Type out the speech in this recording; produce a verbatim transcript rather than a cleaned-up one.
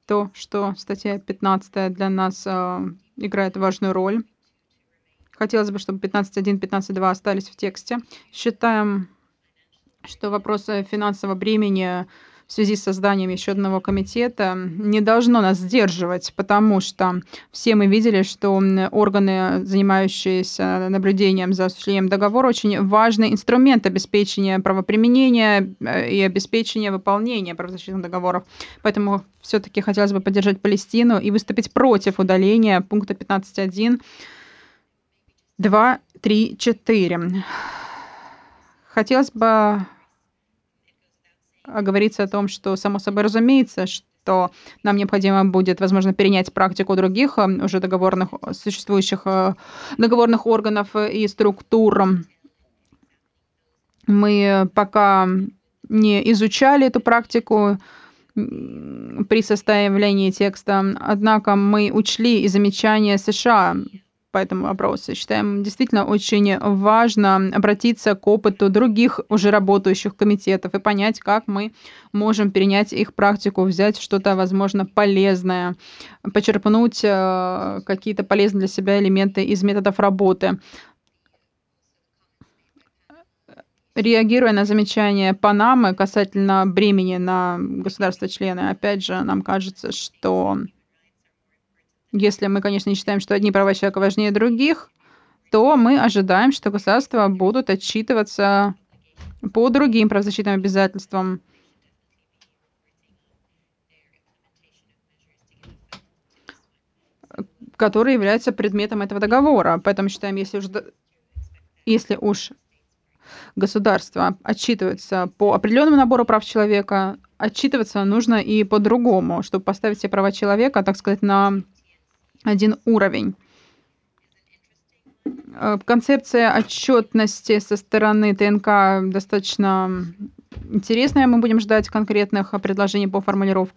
то, что статья пятнадцатая для нас, а, играет важную роль. Хотелось бы, чтобы пятнадцать один, пятнадцать два остались в тексте. Считаем, что вопросы финансового бремени в связи с созданием еще одного комитета не должно нас сдерживать, потому что все мы видели, что м, органы, занимающиеся наблюдением за осуществлением договора, очень важный инструмент обеспечения правоприменения э, и обеспечения выполнения правозащитных договоров. Поэтому все-таки хотелось бы поддержать Палестину и выступить против удаления пункта пятнадцать один, два, три, четыре. Хотелось бы оговориться о том, что, само собой разумеется, что нам необходимо будет, возможно, перенять практику других а, уже договорных, существующих а, договорных органов и структур. Мы пока не изучали эту практику м, при составлении текста, однако мы учли и замечания США по этому вопросу. Считаем действительно очень важно обратиться к опыту других уже работающих комитетов и понять, как мы можем перенять их практику, взять что-то, возможно, полезное, почерпнуть э, какие-то полезные для себя элементы из методов работы. Реагируя на замечания Панамы касательно бремени на государства-члены, опять же, нам кажется, что если мы, конечно, не считаем, что одни права человека важнее других, то мы ожидаем, что государства будут отчитываться по другим правозащитным обязательствам, которые являются предметом этого договора. Поэтому считаем, если уж, д- если уж государства отчитываются по определенному набору прав человека, отчитываться нужно и по-другому, чтобы поставить все права человека, так сказать, на один уровень. Э, Концепция отчетности со стороны ТНК достаточно интересная. Мы будем ждать конкретных э, предложений по формулировкам.